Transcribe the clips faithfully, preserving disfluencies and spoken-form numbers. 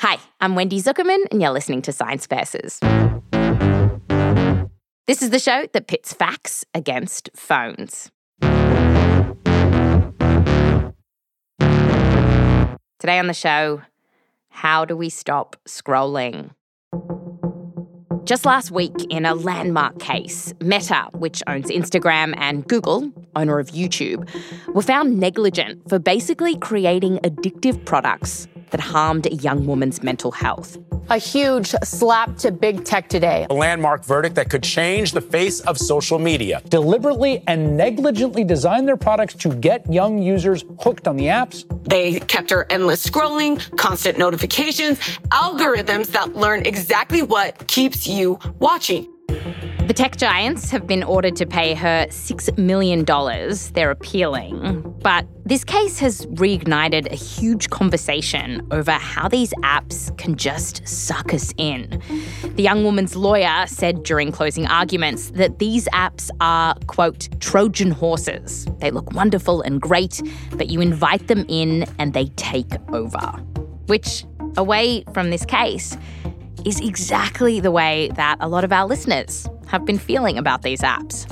Hi, I'm Wendy Zuckerman, and you're listening to Science Versus. This is the show that pits facts against phones. Today on the show, how do we stop scrolling? Just last week, in a landmark case, Meta, which owns Instagram, and Google, owner of YouTube, were found negligent for basically creating addictive products that harmed a young woman's mental health. A huge slap to big tech today. A landmark verdict that could change the face of social media. Deliberately and negligently designed their products to get young users hooked on the apps. They kept her endless scrolling, constant notifications, algorithms that learn exactly what keeps you watching. The tech giants have been ordered to pay her six million dollars. They're appealing. But this case has reignited a huge conversation over how these apps can just suck us in. The young woman's lawyer said during closing arguments that these apps are, quote, Trojan horses. They look wonderful and great, but you invite them in and they take over. Which, away from this case, is exactly the way that a lot of our listeners have been feeling about these apps.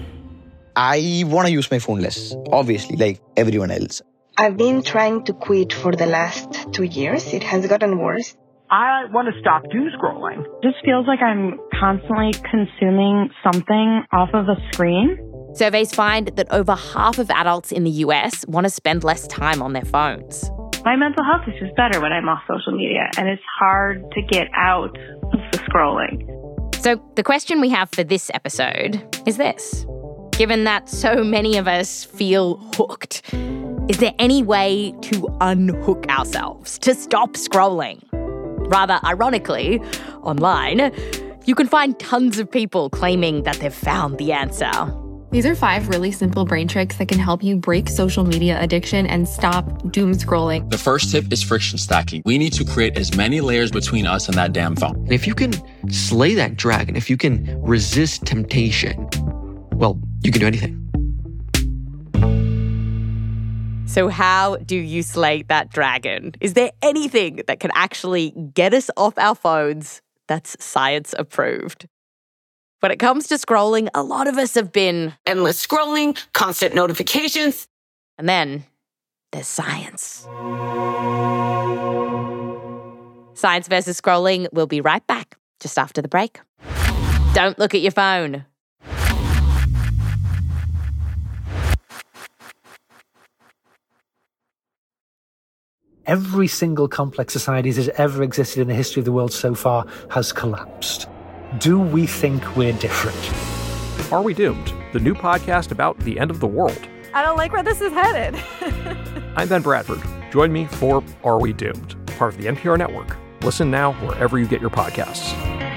I want to use my phone less, obviously, like everyone else. I've been trying to quit for the last two years. It has gotten worse. I want to stop doom scrolling. It just feels like I'm constantly consuming something off of a screen. Surveys find that over half of adults in the U S want to spend less time on their phones. My mental health is just better when I'm off social media, and it's hard to get out of the scrolling. So the question we have for this episode is this. Given that so many of us feel hooked, is there any way to unhook ourselves, to stop scrolling? Rather ironically, online, you can find tons of people claiming that they've found the answer. These are five really simple brain tricks that can help you break social media addiction and stop doom scrolling. The first tip is friction stacking. We need to create as many layers between us and that damn phone. And if you can slay that dragon, if you can resist temptation, well, you can do anything. So how do you slay that dragon? Is there anything that can actually get us off our phones that's science approved? When it comes to scrolling, a lot of us have been endless scrolling, constant notifications. And then there's science. Science versus scrolling. We'll be right back just after the break. Don't look at your phone. Every single complex society that has ever existed in the history of the world so far has collapsed. Do we think we're different? Are We Doomed? The new podcast about the end of the world. I don't like where this is headed. I'm Ben Bradford. Join me for Are We Doomed? Part of the N P R network. Listen now wherever you get your podcasts.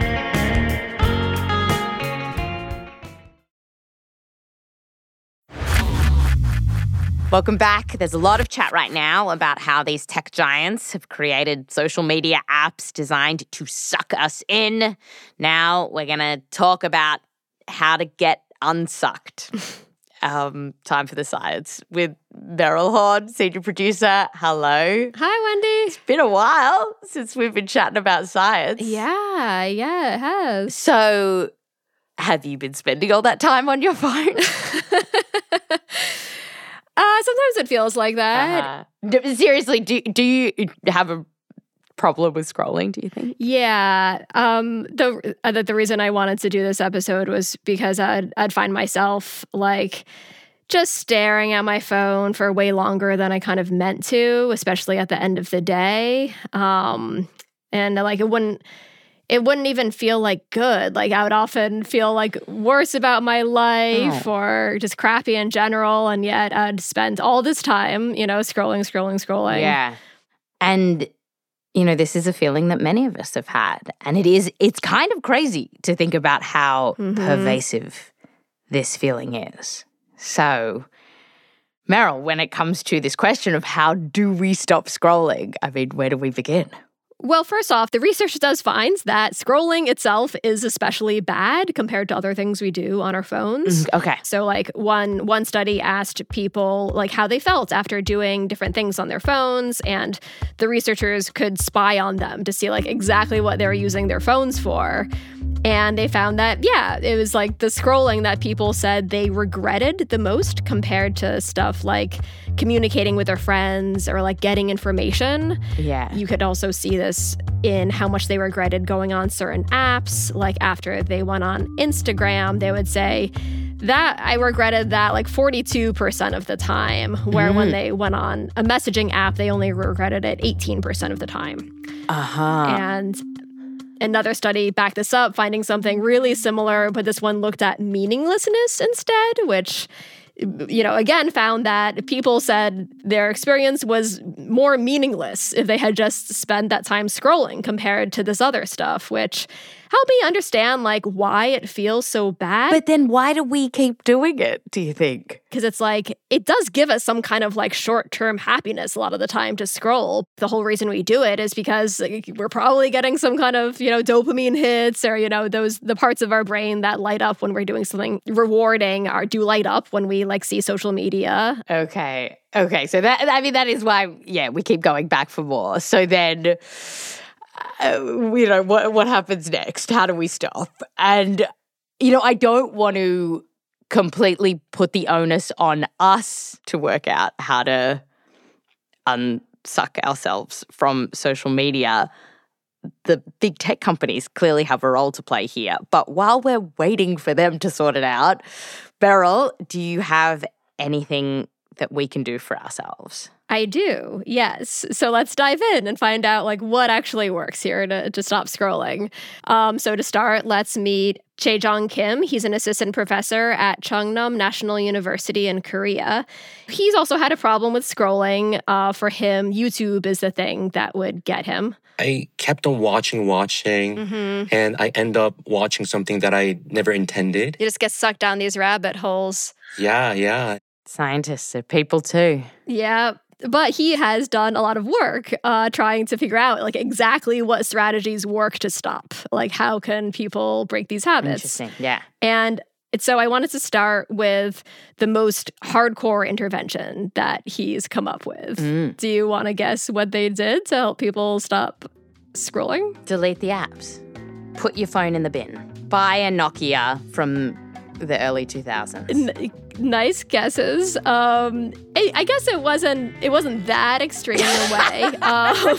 Welcome back. There's a lot of chat right now about how these tech giants have created social media apps designed to suck us in. Now we're going to talk about how to get unsucked. um, time for the science with Meryl Horn, senior producer. Hello. Hi, Wendy. It's been a while since we've been chatting about science. Yeah, yeah, it has. So have you been spending all that time on your phone? Uh, sometimes it feels like that. Uh-huh. Seriously, do do you have a problem with scrolling, do you think? Yeah. Um, the, uh, the the reason I wanted to do this episode was because I'd, I'd find myself, like, just staring at my phone for way longer than I kind of meant to, especially at the end of the day. Um, and, like, it wouldn't... It wouldn't even feel like good. Like I would often feel like worse about my life oh. or just crappy in general. And yet I'd spend all this time, you know, scrolling, scrolling, scrolling. Yeah. And, you know, this is a feeling that many of us have had. And it is, it's kind of crazy to think about how mm-hmm. pervasive this feeling is. So, Meryl, when it comes to this question of how do we stop scrolling, I mean, where do we begin? Well, first off, the research does find that scrolling itself is especially bad compared to other things we do on our phones. Mm, okay. So like one one study asked people like how they felt after doing different things on their phones, and the researchers could spy on them to see like exactly what they were using their phones for. And they found that, yeah, it was like the scrolling that people said they regretted the most compared to stuff like communicating with their friends or like getting information. Yeah. You could also see this in how much they regretted going on certain apps. Like after they went on Instagram, they would say that I regretted that like forty-two percent of the time, where mm. when they went on a messaging app, they only regretted it eighteen percent of the time. Uh-huh. And another study backed this up, finding something really similar, but this one looked at meaninglessness instead, which, you know, again, found that people said their experience was more meaningless if they had just spent that time scrolling compared to this other stuff, which helped me understand, like, why it feels so bad. But then why do we keep doing it, do you think? Because it's like, it does give us some kind of, like, short-term happiness a lot of the time to scroll. The whole reason we do it is because like, we're probably getting some kind of, you know, dopamine hits, or, you know, those, the parts of our brain that light up when we're doing something rewarding are do light up when we, like, see social media. Okay. Okay. So that, I mean, that is why, yeah, we keep going back for more. So then, uh, you know, what what happens next? How do we stop? And, you know, I don't want to completely put the onus on us to work out how to unsuck ourselves from social media. The big tech companies clearly have a role to play here. But while we're waiting for them to sort it out, Beryl, do you have anything that we can do for ourselves? I do, yes. So let's dive in and find out like what actually works here to, to stop scrolling. Um, so to start, let's meet Chae-Jong Kim. He's an assistant professor at Chungnam National University in Korea. He's also had a problem with scrolling. Uh, for him, YouTube is the thing that would get him. I kept on watching, watching, mm-hmm. and I end up watching something that I never intended. You just get sucked down these rabbit holes. Yeah, yeah. Scientists are people too. Yeah. But he has done a lot of work uh, trying to figure out like exactly what strategies work to stop. Like how can people break these habits? Interesting, yeah. And so I wanted to start with the most hardcore intervention that he's come up with. Mm. Do you want to guess what they did to help people stop scrolling? Delete the apps. Put your phone in the bin. Buy a Nokia from the early two thousands. N- nice guesses. Um, I, I guess it wasn't it wasn't that extreme in a way. um,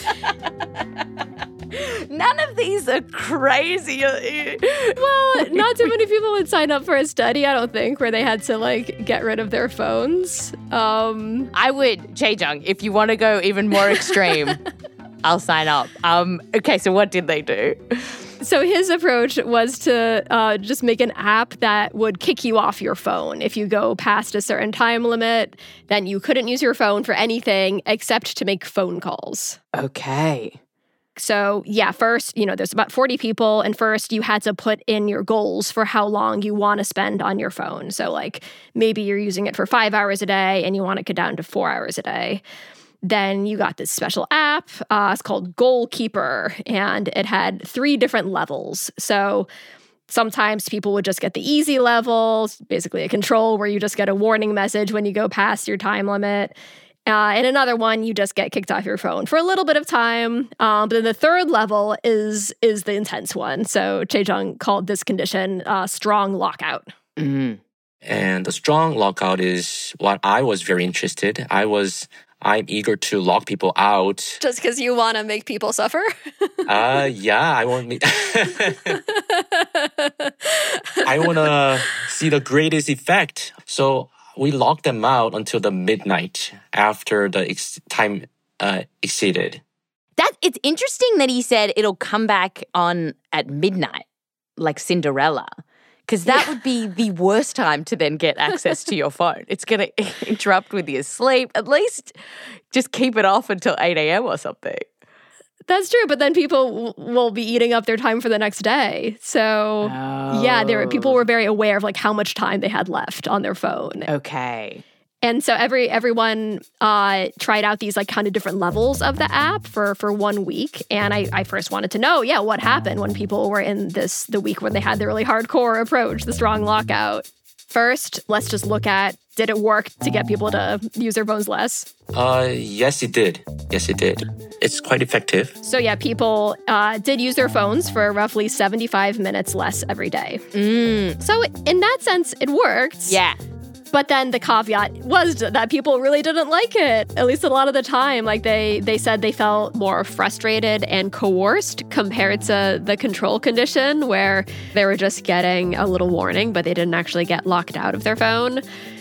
None of these are crazy. Well, not too many people would sign up for a study, I don't think, where they had to like get rid of their phones. Um, I would, Chae-Jong, if you want to go even more extreme, I'll sign up. Um, okay, so what did they do? So his approach was to uh, just make an app that would kick you off your phone. If you go past a certain time limit, then you couldn't use your phone for anything except to make phone calls. Okay. So yeah, first, you know, there's about forty people, and first you had to put in your goals for how long you want to spend on your phone. So like maybe you're using it for five hours a day and you want to get down to four hours a day. Then you got this special app. Uh, it's called Goalkeeper, and it had three different levels. So sometimes people would just get the easy level, basically a control where you just get a warning message when you go past your time limit. Uh, and another one, you just get kicked off your phone for a little bit of time. Um, but then the third level is is the intense one. So Chae-Jong called this condition uh, strong lockout. Mm-hmm. And the strong lockout is what I was very interested. I was... I'm eager to lock people out. Just because you want to make people suffer? uh, yeah, I want me. I want to see the greatest effect. So we locked them out until the midnight after the ex- time uh, exceeded. That it's interesting that he said it'll come back on at midnight, like Cinderella. Because that yeah. would be the worst time to then get access to your phone. It's going to interrupt with your sleep. At least just keep it off until eight a.m. or something. That's true, but then people w- will be eating up their time for the next day. So, oh. yeah, there people were very aware of like how much time they had left on their phone. Okay. And so every everyone uh, tried out these like kind of different levels of the app for for one week. And I, I first wanted to know, yeah, what happened when people were in this the week when they had the really hardcore approach, the strong lockout. First, let's just look at, did it work to get people to use their phones less? Uh, yes, it did. Yes, it did. It's quite effective. So yeah, people uh, did use their phones for roughly seventy-five minutes less every day. Mm. So in that sense, it worked. Yeah. But then the caveat was that people really didn't like it, at least a lot of the time. Like they they said they felt more frustrated and coerced compared to the control condition where they were just getting a little warning, but they didn't actually get locked out of their phone.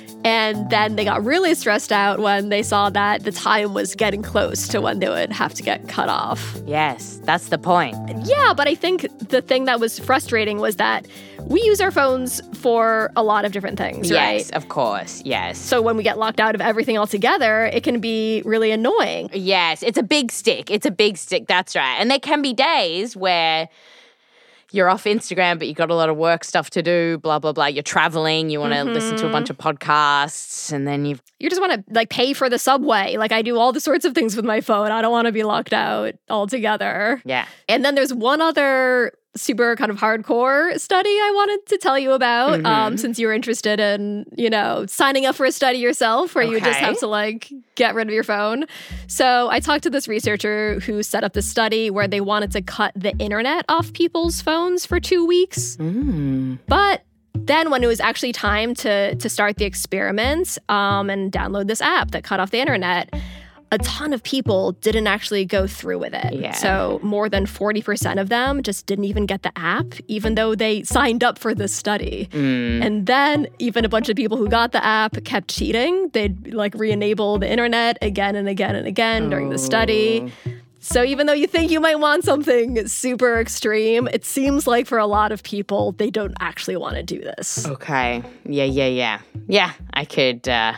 And then they got really stressed out when they saw that the time was getting close to when they would have to get cut off. Yes, that's the point. Yeah, but I think the thing that was frustrating was that we use our phones for a lot of different things, right? Yes, of course, yes. So when we get locked out of everything altogether, it can be really annoying. Yes, it's a big stick. It's a big stick, that's right. And there can be days where you're off Instagram, but you've got a lot of work stuff to do, blah, blah, blah. You're traveling, you want to mm-hmm. listen to a bunch of podcasts, and then you've... You just want to, like, pay for the subway. Like, I do all the sorts of things with my phone. I don't want to be locked out altogether. Yeah. And then there's one other super kind of hardcore study I wanted to tell you about, mm-hmm. um, since you were interested in, you know, signing up for a study yourself where okay. you just have to, like, get rid of your phone. So I talked to this researcher who set up this study where they wanted to cut the internet off people's phones for two weeks. Mm. But then when it was actually time to to start the experiment um, and download this app that cut off the internet, a ton of people didn't actually go through with it. Yeah. So more than forty percent of them just didn't even get the app, even though they signed up for this study. Mm. And then even a bunch of people who got the app kept cheating. They'd like re-enable the internet again and again and again oh. during the study. So even though you think you might want something super extreme, it seems like for a lot of people, they don't actually want to do this. Okay. Yeah, yeah, yeah. Yeah, I could... Uh...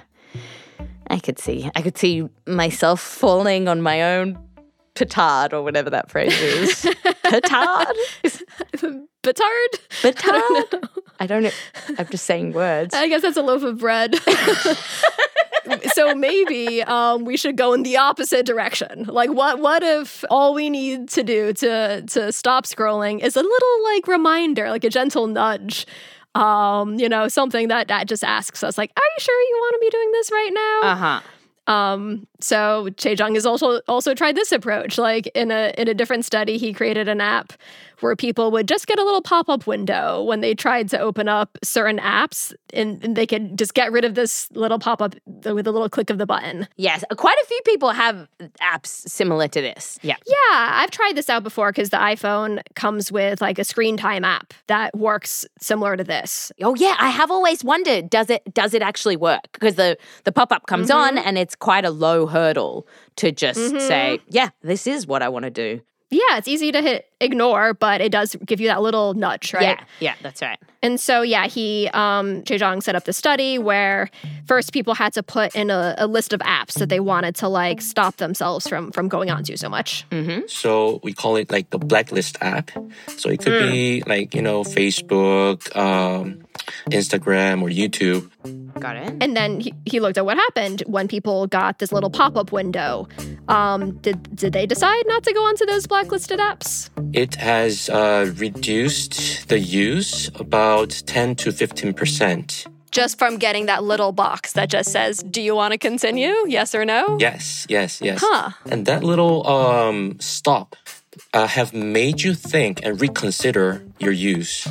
I could see. I could see myself falling on my own petard or whatever that phrase is. Petard? Petard? Petard? I don't know. I don't know. I'm just saying words. I guess that's a loaf of bread. So maybe um, we should go in the opposite direction. Like, what What if all we need to do to to stop scrolling is a little, like, reminder, like a gentle nudge? Um, you know, something that, that just asks us, like, are you sure you want to be doing this right now? Uh-huh. Um, so Chae-Jung has also also tried this approach. Like in a in a different study, he created an app where people would just get a little pop-up window when they tried to open up certain apps, and, and they could just get rid of this little pop-up with a little click of the button. Yes, quite a few people have apps similar to this. Yeah. Yeah, I've tried this out before because the iPhone comes with like a screen time app that works similar to this. Oh yeah, I have always wondered, does it does it actually work? Because the, the pop-up comes mm-hmm. on and it's quite a low hurdle to just mm-hmm. say, yeah, this is what I want to do. Yeah, it's easy to hit ignore, but it does give you that little nudge, right? Yeah, yeah, that's right. And so, yeah, he, um, Chae-Jung set up the study where first people had to put in a, a list of apps that they wanted to, like, stop themselves from from going on to so much. Mm-hmm. So we call it, like, the blacklist app. So it could mm. be, like, you know, Facebook, um, Instagram, or YouTube. Got it. And then he, he looked at what happened when people got this little pop-up window. Um, did, did they decide not to go onto those blacklisted apps? It has uh, reduced the use about ten to fifteen percent. Just from getting that little box that just says, do you want to continue? Yes or no? Yes, yes, yes. Huh. And that little um, stop uh, have made you think and reconsider your use.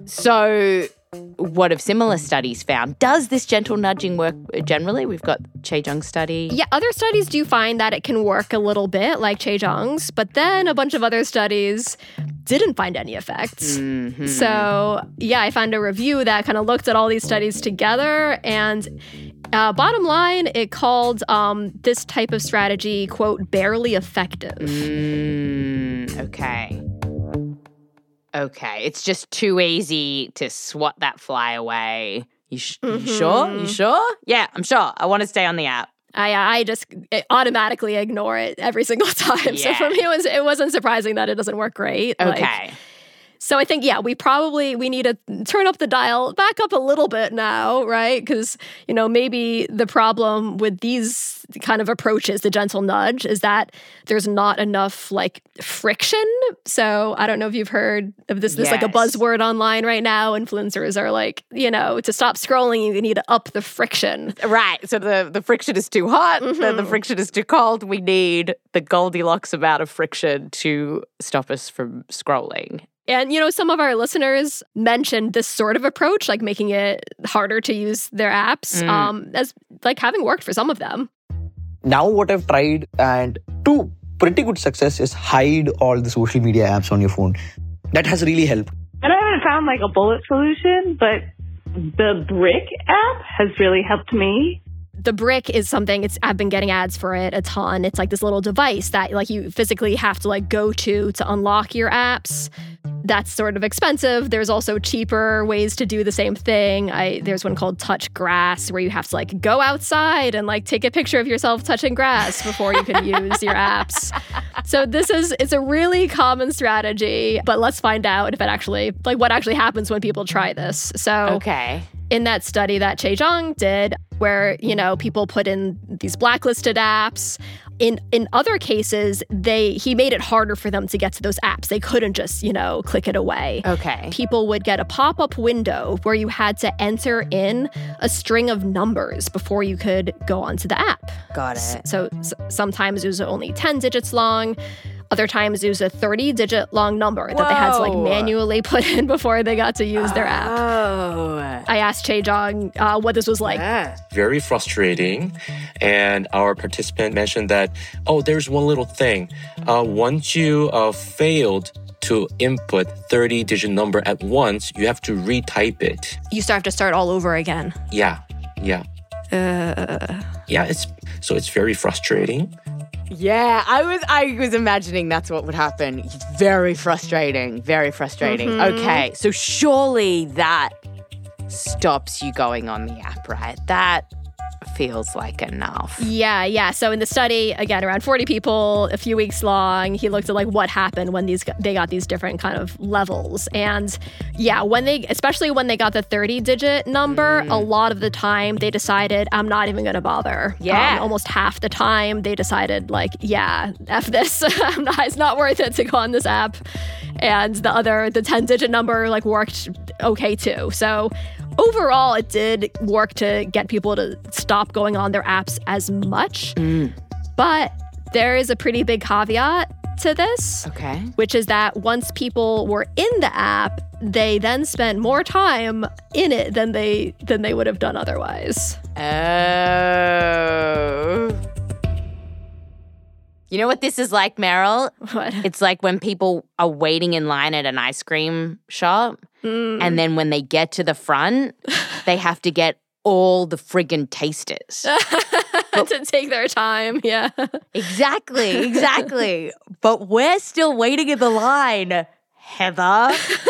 So what have similar studies found? Does this gentle nudging work generally? We've got Chae-Jung's study. Yeah, other studies do find that it can work a little bit, like Chae-Jung's, but then a bunch of other studies didn't find any effects. Mm-hmm. So, yeah, I found a review that kind of looked at all these studies together, and uh, bottom line, it called um, this type of strategy, quote, barely effective. Mm, okay. Okay, it's just too easy to swat that fly away. You, sh- mm-hmm. you sure? You sure? Yeah, I'm sure. I want to stay on the app. I I just automatically ignore it every single time. Yeah. So for me, it was it wasn't surprising that it doesn't work great. Okay. Like, So I think, yeah, we probably, we need to turn up the dial back up a little bit now, right? Because, you know, maybe the problem with these kind of approaches, the gentle nudge, is that there's not enough like friction. So I don't know if you've heard of this, this yes. like a buzzword online right now. Influencers are like, you know, to stop scrolling, you need to up the friction. Right. So the, the friction is too hot, mm-hmm. the, the friction is too cold. We need the Goldilocks amount of friction to stop us from scrolling. And, you know, some of our listeners mentioned this sort of approach, like making it harder to use their apps, mm. um, as like having worked for some of them. Now what I've tried, and to pretty good success, is hide all the social media apps on your phone. That has really helped. And I haven't found like a bullet solution, but the Brick app has really helped me. The Brick is something, it's I've been getting ads for it a ton. It's like this little device that like you physically have to like go to to unlock your apps. That's sort of expensive. There's also cheaper ways to do the same thing. I there's one called Touch Grass where you have to like go outside and like take a picture of yourself touching grass before you can use your apps. So this is it's a really common strategy, but let's find out if it actually like what actually happens when people try this. So okay. In that study that Chae-Jung did, where, you know, people put in these blacklisted apps, in in other cases, they he made it harder for them to get to those apps. They couldn't just, you know, click it away. Okay. People would get a pop-up window where you had to enter in a string of numbers before you could go onto the app. Got it. So, so sometimes it was only ten digits long. Other times it was a thirty-digit long number Whoa. that they had to like manually put in before they got to use their app. Oh. I asked Chae-Jung uh, what this was like. Yeah. Very frustrating. And our participant mentioned that, oh, there's one little thing. Uh, once you uh, failed to input thirty-digit number at once, you have to retype it. You start have to start all over again. Yeah, yeah. Uh. Yeah, it's so it's very frustrating. Yeah, I was I was imagining that's what would happen. Very frustrating, very frustrating. Mm-hmm. Okay, so surely that stops you going on the app, right? That feels like enough. Yeah, yeah. So in the study, again, around forty people, a few weeks long, he looked at like what happened when these they got these different kind of levels. And yeah, when they, especially when they got the thirty-digit number, mm. a lot of the time they decided, I'm not even going to bother. Yeah. Um, almost half the time they decided like, yeah, F this. I'm not, it's not worth it to go on this app. And the other, the ten-digit number like worked okay too. So overall, it did work to get people to stop going on their apps as much. Mm. But there is a pretty big caveat to this. Okay. Which is that once people were in the app, they then spent more time in it than they than they would have done otherwise. Oh. You know what this is like, Meryl? What? It's like when people are waiting in line at an ice cream shop, mm. and then when they get to the front, they have to get all the friggin' tasters. But, to take their time, yeah. Exactly, exactly. But we're still waiting in the line, Heather.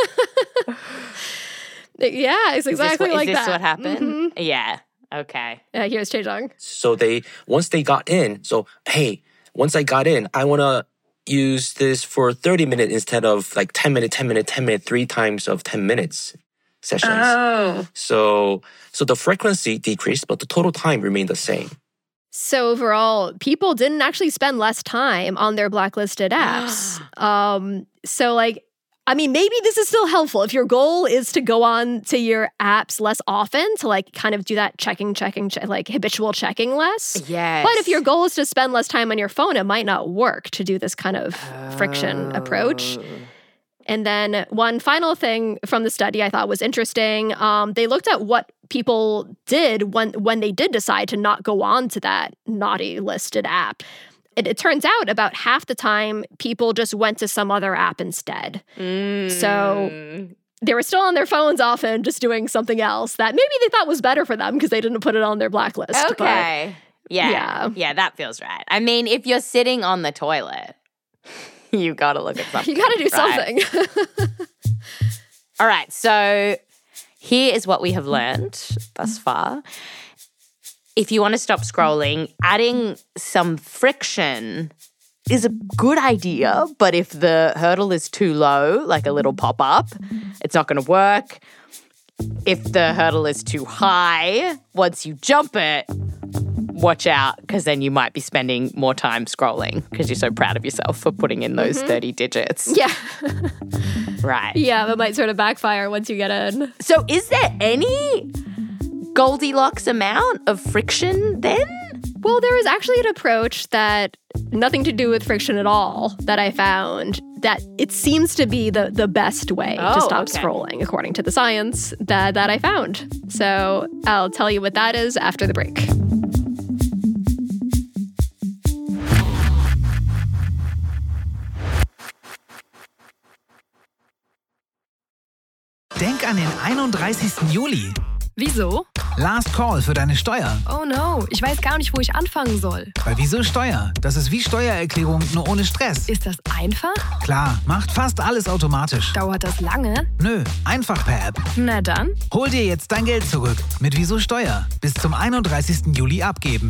Yeah, it's exactly is like that. Is this that. what happened? Mm-hmm. Yeah, okay. Yeah, here's Chae-Jung. So they, once they got in, so, hey, once I got in, I want to use this for thirty minutes instead of like ten minutes, ten minutes, ten minutes, three times of ten minutes sessions. Oh. So, so the frequency decreased, but the total time remained the same. So overall, people didn't actually spend less time on their blacklisted apps. um, so like, I mean, maybe this is still helpful. If your goal is to go on to your apps less often, to like kind of do that checking, checking, che- like habitual checking less. Yes. But if your goal is to spend less time on your phone, it might not work to do this kind of oh. friction approach. And then one final thing from the study I thought was interesting. Um, they looked at what people did when when they did decide to not go on to that naughty listed app. It, it turns out about half the time, people just went to some other app instead. Mm. So they were still on their phones often, just doing something else that maybe they thought was better for them because they didn't put it on their blacklist. Okay. But, yeah. yeah. Yeah, that feels right. I mean, if you're sitting on the toilet, you got to look at something. You got to do right? something. All right. So here is what we have learned thus far. If you want to stop scrolling, adding some friction is a good idea, but if the hurdle is too low, like a little pop-up, it's not going to work. If the hurdle is too high, once you jump it, watch out, because then you might be spending more time scrolling because you're so proud of yourself for putting in those mm-hmm. thirty digits. Yeah. Right. Yeah, that might sort of backfire once you get in. So is there any Goldilocks amount of friction then? Well, there is actually an approach that nothing to do with friction at all that I found that it seems to be the, the best way oh, to stop okay. scrolling, according to the science that, that I found. So I'll tell you what that is after the break. Denk an den einunddreißigsten Juli. Wieso? Last Call für deine Steuer. Oh no, ich weiß gar nicht, wo ich anfangen soll. Bei Wieso Steuer? Das ist wie Steuererklärung, nur ohne Stress. Ist das einfach? Klar, macht fast alles automatisch. Dauert das lange? Nö, einfach per App. Na dann. Hol dir jetzt dein Geld zurück. Mit Wieso Steuer. Bis zum einunddreißigsten Juli abgeben.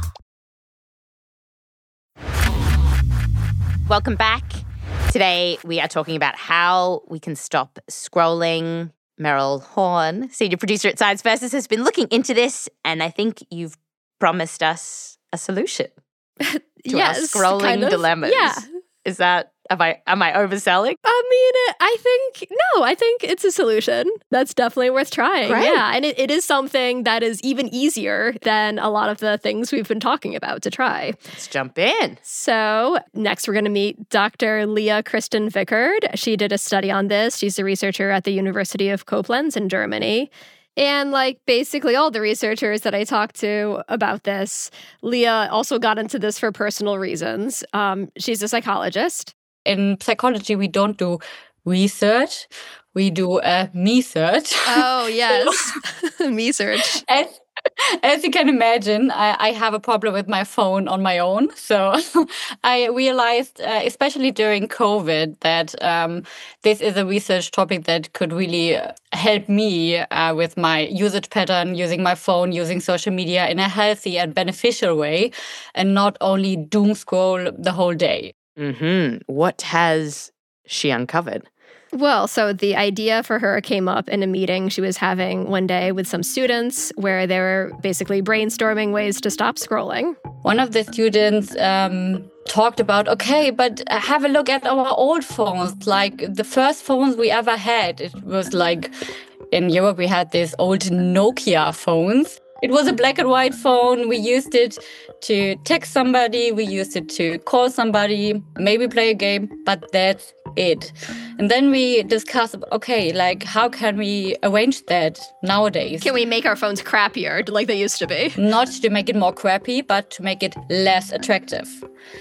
Welcome back. Today, we are talking about how we can stop scrolling. Meryl Horn, senior producer at Science Versus, has been looking into this, and I think you've promised us a solution to yes, our scrolling kind of. dilemmas. Yeah. Is that, am I, am I overselling? I mean, I think, no, I think it's a solution. That's definitely worth trying. Right. Yeah, and it, it is something that is even easier than a lot of the things we've been talking about to try. Let's jump in. So next we're going to meet Doctor Leah Kristen Vickard. She did a study on this. She's a researcher at the University of Koblenz in Germany. And like basically all the researchers that I talked to about this, Leah also got into this for personal reasons. Um, she's a psychologist. In psychology, we don't do research. We do uh, me-search. Oh, yes. Me-search. As, as you can imagine, I, I have a problem with my phone on my own. So I realized, uh, especially during COVID, that um, this is a research topic that could really help me uh, with my usage pattern, using my phone, using social media in a healthy and beneficial way, and not only doom scroll the whole day. Mm-hmm. What has she uncovered? Well, so the idea for her came up in a meeting she was having one day with some students where they were basically brainstorming ways to stop scrolling. One of the students um, talked about, okay, but have a look at our old phones, like the first phones we ever had. It was like in Europe, we had these old Nokia phones. It was a black and white phone. We used it to text somebody. We used it to call somebody, maybe play a game, but that's it. And then we discussed, okay, like how can we arrange that nowadays? Can we make our phones crappier like they used to be? Not to make it more crappy, but to make it less attractive.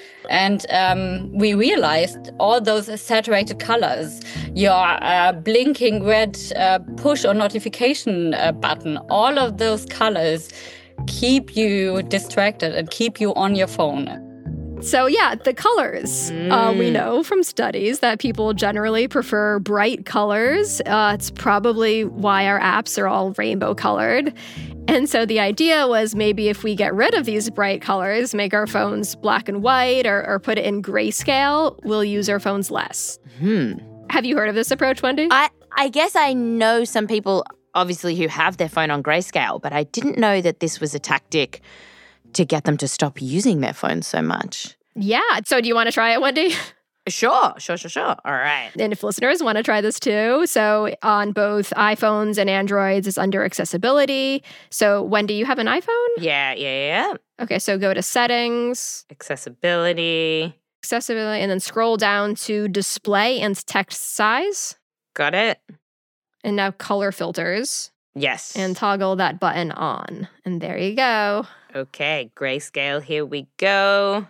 And um, we realized all those saturated colors, your uh, blinking red uh, push or notification uh, button, all of those colors keep you distracted and keep you on your phone. So yeah, the colors. Mm. Uh, we know from studies that people generally prefer bright colors. Uh, it's probably why our apps are all rainbow colored. And so the idea was maybe if we get rid of these bright colors, make our phones black and white or, or put it in grayscale, we'll use our phones less. Hmm. Have you heard of this approach, Wendy? I, I guess I know some people, obviously, who have their phone on grayscale, but I didn't know that this was a tactic to get them to stop using their phones so much. Yeah. So do you want to try it, Wendy? Sure, sure, sure, sure. All right. And if listeners want to try this too, so on both iPhones and Androids, it's under accessibility. So Wendy, you have an iPhone? Yeah, yeah, yeah. Okay, so go to settings. Accessibility. Accessibility, and then scroll down to display and text size. Got it. And now color filters. Yes. And toggle that button on. And there you go. Okay, grayscale, here we go.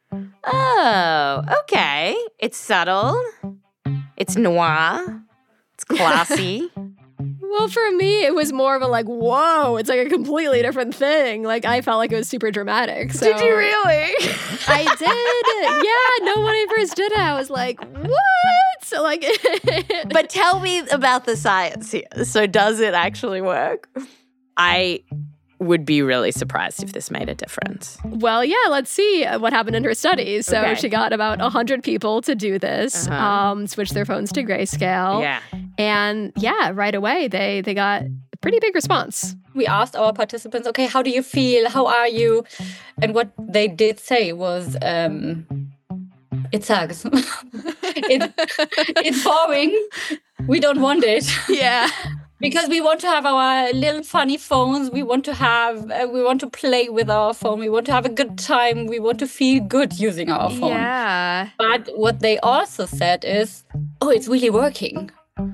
Oh, okay. It's subtle. It's noir. It's classy. Well, for me, it was more of a like, whoa, it's like a completely different thing. Like, I felt like it was super dramatic. So. Did you really? I did. Yeah, no, when I first did it, I was like, what? So like, but tell me about the science here. So does it actually work? I would be really surprised if this made a difference. Well, yeah, let's see what happened in her study. So Okay. she got about one hundred people to do this, Uh-huh. um, switch their phones to grayscale. Yeah. And yeah, right away, they, they got a pretty big response. We asked our participants, okay, how do you feel? How are you? And what they did say was, um, it sucks. it, it's boring. We don't want it. Yeah. Because we want to have our little funny phones. We want to have, uh, we want to play with our phone. We want to have a good time. We want to feel good using our phone. Yeah. But what they also said is, oh, it's really working.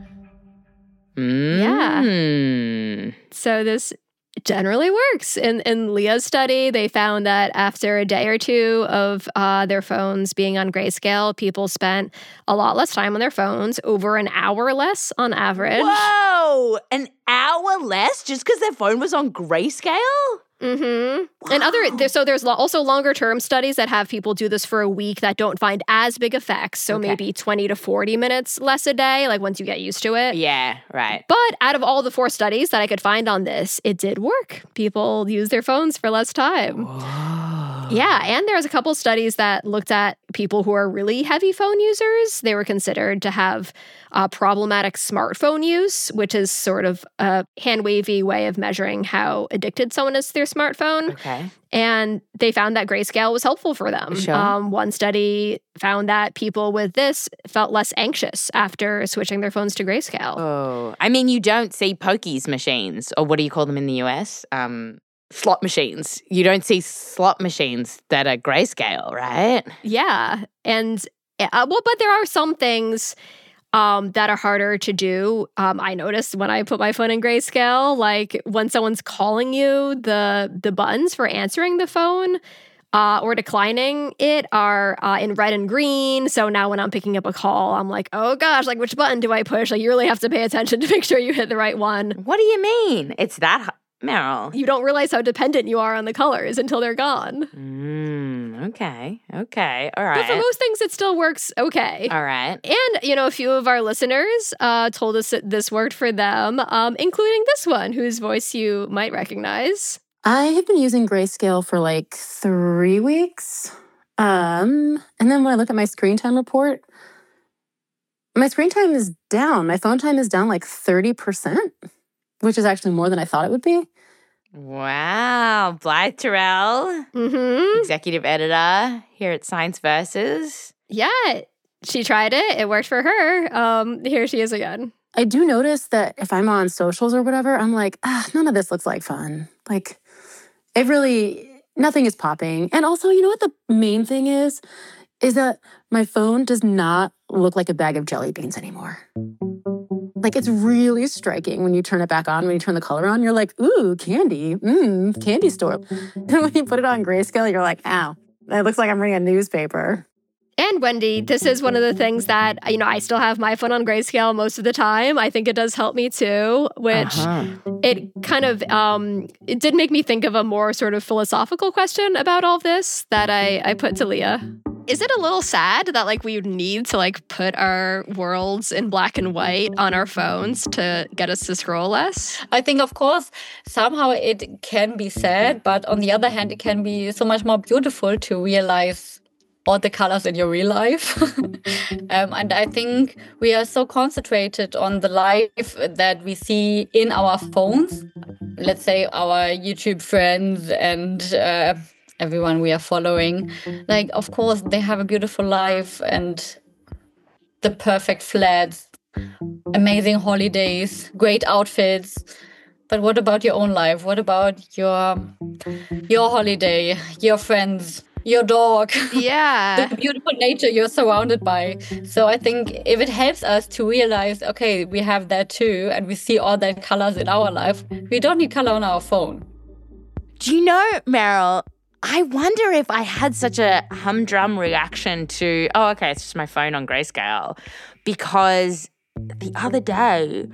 Mm. Yeah. So this generally works. In in Leah's study, they found that after a day or two of uh, their phones being on grayscale, people spent a lot less time on their phones, over an hour less on average. Whoa! An hour less just because their phone was on grayscale? Mm-hmm. And other there, so there's lo- also longer term studies that have people do this for a week that don't find as big effects. So Okay. maybe twenty to forty minutes less a day, like once you get used to it. Yeah, right. But out of all the four studies that I could find on this, it did work. People use their phones for less time. Yeah, and there's a couple studies that looked at people who are really heavy phone users. They were considered to have uh, problematic smartphone use, which is sort of a hand-wavy way of measuring how addicted someone is to their smartphone. Okay. And they found that grayscale was helpful for them. Sure. Um, one study found that people with this felt less anxious after switching their phones to grayscale. Oh, I mean, you don't see pokies machines, or what do you call them in the U S? Um, slot machines. You don't see slot machines that are grayscale, right? Yeah. And, uh, well, but there are some things um, that are harder to do. Um, I noticed when I put my phone in grayscale, like when someone's calling you, the the buttons for answering the phone uh, or declining it are uh, in red and green. So now when I'm picking up a call, I'm like, oh gosh, like which button do I push? Like you really have to pay attention to make sure you hit the right one. What do you mean? It's that hard. Meryl. You don't realize how dependent you are on the colors until they're gone. Mm, okay. Okay. All right. But for most things, it still works okay. All right. And, you know, a few of our listeners uh, told us that this worked for them, um, including this one, whose voice you might recognize. I have been using grayscale for like three weeks. Um, and then when I look at my screen time report, my screen time is down. My phone time is down like thirty percent, which is actually more than I thought it would be. Wow. Blythe Terrell, Mm-hmm. executive editor here at Science Versus. Yeah, she tried it. It worked for her. Um, here she is again. I do notice that if I'm on socials or whatever, I'm like, ah, none of this looks like fun. Like, it really, nothing is popping. And also, you know what the main thing is? Is that my phone does not look like a bag of jelly beans anymore. Like, it's really striking when you turn it back on, when you turn the color on, you're like, ooh, candy, mmm, candy store. And when you put it on grayscale, you're like, ow, it looks like I'm reading a newspaper. And Wendy, this is one of the things that, you know, I still have my phone on grayscale most of the time. I think it does help me too, which Uh-huh. it kind of, um, it did make me think of a more sort of philosophical question about all this that I, I put to Leah. Is it a little sad that like we need to like put our worlds in black and white on our phones to get us to scroll less? I think, of course, somehow it can be sad, but on the other hand, it can be so much more beautiful to realize all the colors in your real life. um, and I think we are so concentrated on the life that we see in our phones. Let's say our YouTube friends and uh, everyone we are following. Like, of course, they have a beautiful life and the perfect flats, amazing holidays, great outfits. But what about your own life? What about your your holiday, your friends, your dog? Yeah. The beautiful nature you're surrounded by. So I think if it helps us to realize, okay, we have that too, and we see all that colors in our life, we don't need color on our phone. Do you know, Meryl, I wonder if I had such a humdrum reaction to, oh, okay, it's just my phone on grayscale. Because the other day,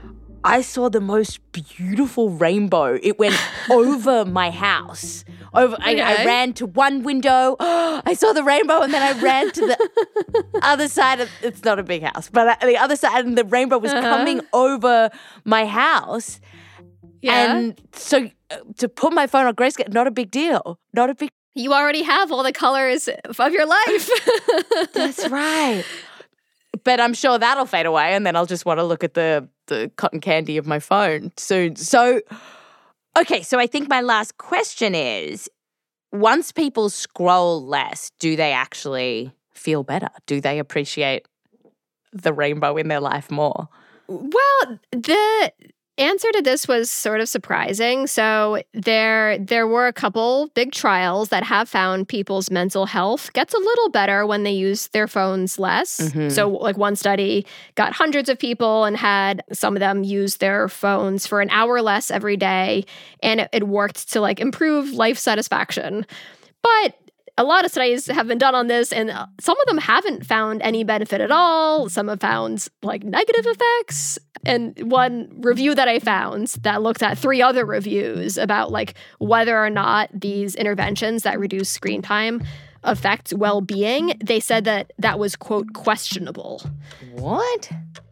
I saw the most beautiful rainbow. It went over my house. Over, Okay. I, I ran to one window. I saw the rainbow, and then I ran to the other side of. It's not a big house, but the other side, and the rainbow was Uh-huh. coming over my house. Yeah. And so uh, to put my phone on grayscale, not a big deal. Not a big You already have all the colors of your life. That's right. But I'm sure that'll fade away and then I'll just want to look at the, the cotton candy of my phone soon. So, okay, so I think my last question is, once people scroll less, do they actually feel better? Do they appreciate the rainbow in their life more? Well, the answer to this was sort of surprising. So there there were a couple big trials that have found people's mental health gets a little better when they use their phones less. Mm-hmm. So like one study got hundreds of people and had some of them use their phones for an hour less every day, and it, it worked to like improve life satisfaction. But a lot of studies have been done on this, and some of them haven't found any benefit at all. Some have found like negative effects. And one review that I found that looked at three other reviews about like whether or not these interventions that reduce screen time affect well-being, they said that that was, quote, questionable. What?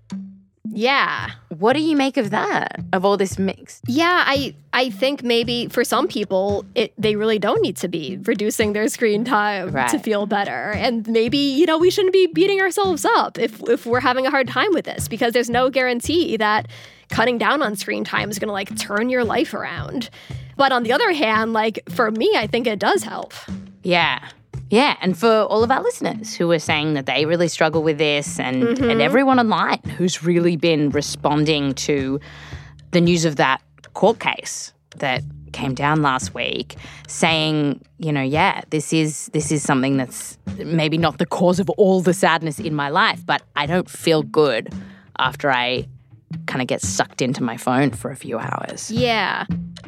Yeah. What do you make of that, of all this mix? Yeah, I I think maybe for some people, it they really don't need to be reducing their screen time right. to feel better. And maybe, you know, we shouldn't be beating ourselves up if if we're having a hard time with this, because there's no guarantee that cutting down on screen time is going to like turn your life around. But on the other hand, like for me, I think it does help. Yeah. Yeah, and for all of our listeners who are saying that they really struggle with this, and, mm-hmm. and everyone online who's really been responding to the news of that court case that came down last week, saying, you know, yeah, this is this is something that's maybe not the cause of all the sadness in my life, but I don't feel good after I kind of get sucked into my phone for a few hours. Yeah.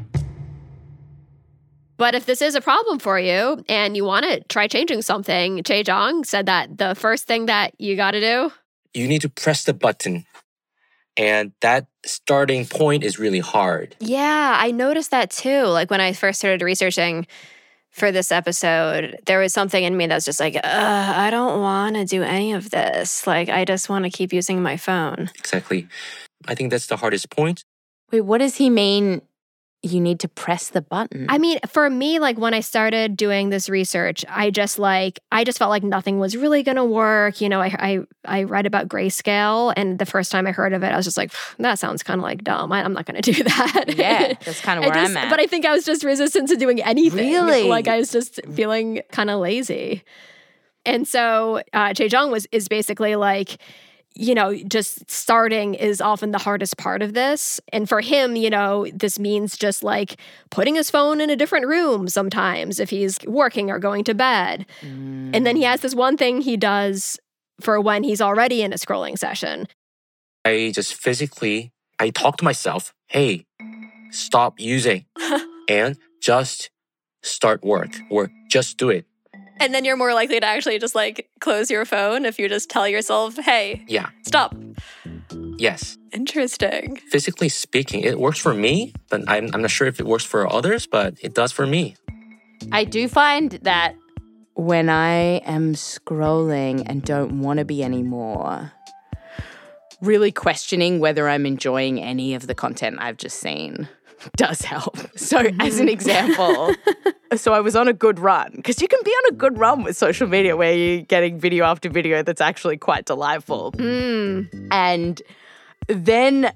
But if this is a problem for you and you want to try changing something, Jae-jong said that the first thing that you got to do, you need to press the button. And that starting point is really hard. Yeah, I noticed that too. Like when I first started researching for this episode, there was something in me that was just like, I don't want to do any of this. Like, I just want to keep using my phone. Exactly. I think that's the hardest point. Wait, what does he mean? You need to press the button. I mean, for me, like when I started doing this research, I just like, I just felt like nothing was really going to work. You know, I, I I read about grayscale, and the first time I heard of it, I was just like, that sounds kind of like dumb. I, I'm not going to do that. Yeah, that's kind of where just, I'm at. But I think I was just resistant to doing anything. Really? Like I was just feeling kind of lazy. And so uh, Jae-jong was is basically like, you know, just starting is often the hardest part of this. And for him, you know, this means just like putting his phone in a different room sometimes if he's working or going to bed. Mm. And then he has this one thing he does for when he's already in a scrolling session. I just physically, I talk to myself, hey, stop using and just start work or just do it. And then you're more likely to actually just like close your phone if you just tell yourself, hey, yeah, stop. Yes. Interesting. Physically speaking, it works for me, but I'm, I'm not sure if it works for others, but it does for me. I do find that when I am scrolling and don't want to be anymore, really questioning whether I'm enjoying any of the content I've just seen does help. So as an example, so I was on a good run, because you can be on a good run with social media where you're getting video after video that's actually quite delightful. Mm. And then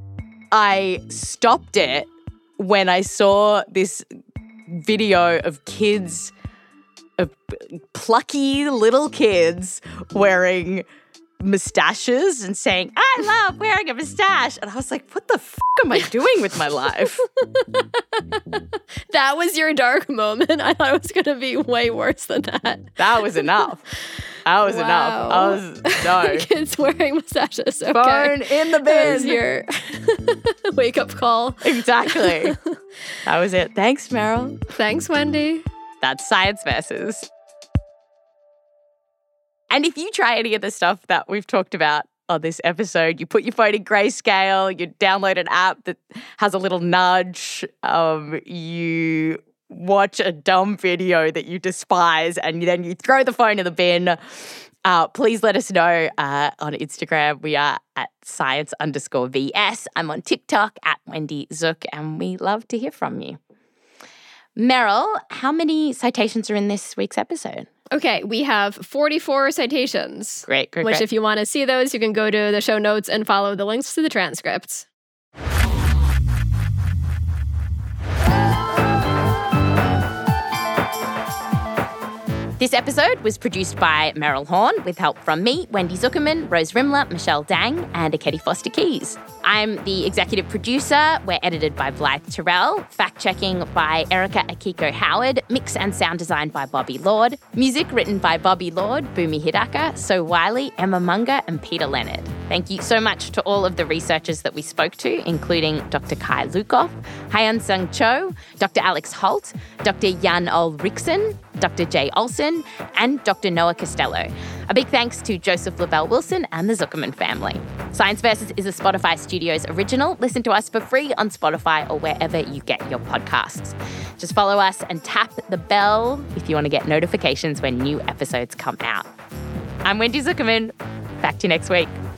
I stopped it when I saw this video of kids, of plucky little kids wearing mustaches and saying, I love wearing a mustache. And I was like, what the f*** am I doing with my life? That was your dark moment. I thought it was going to be way worse than that. That was enough. That was wow. enough. I was, no. Kids wearing mustaches. Okay. Phone in the bin. That was your wake-up call. Exactly. That was it. Thanks, Meryl. Thanks, Wendy. That's Science Versus. And if you try any of the stuff that we've talked about on this episode, you put your phone in grayscale, you download an app that has a little nudge, um, you watch a dumb video that you despise, and then you throw the phone in the bin, Uh, please let us know uh, on Instagram. We are at science underscore V S. I'm on TikTok at Wendy Zook, and we love to hear from you. Meryl, how many citations are in this week's episode? Okay, we have forty-four citations. Great, great, Which, great. if you want to see those, you can go to the show notes and follow the links to the transcripts. This episode was produced by Meryl Horn with help from me, Wendy Zuckerman, Rose Rimler, Michelle Dang, and Akedi Foster Keys. I'm the executive producer. We're edited by Blythe Terrell, fact-checking by Erica Akiko Howard, mix and sound design by Bobby Lord, music written by Bobby Lord, Bumi Hidaka, So Wiley, Emma Munger, and Peter Leonard. Thank you so much to all of the researchers that we spoke to, including Doctor Kai Lukoff, Hyan Sung Cho, Doctor Alex Holt, Doctor Jan Ulrichsen, Doctor Jay Olson, and Doctor Noah Costello. A big thanks to Joseph LaBelle Wilson and the Zuckerman family. Science Versus is a Spotify Studios original. Listen to us for free on Spotify or wherever you get your podcasts. Just follow us and tap the bell if you want to get notifications when new episodes come out. I'm Wendy Zuckerman. Back to you next week.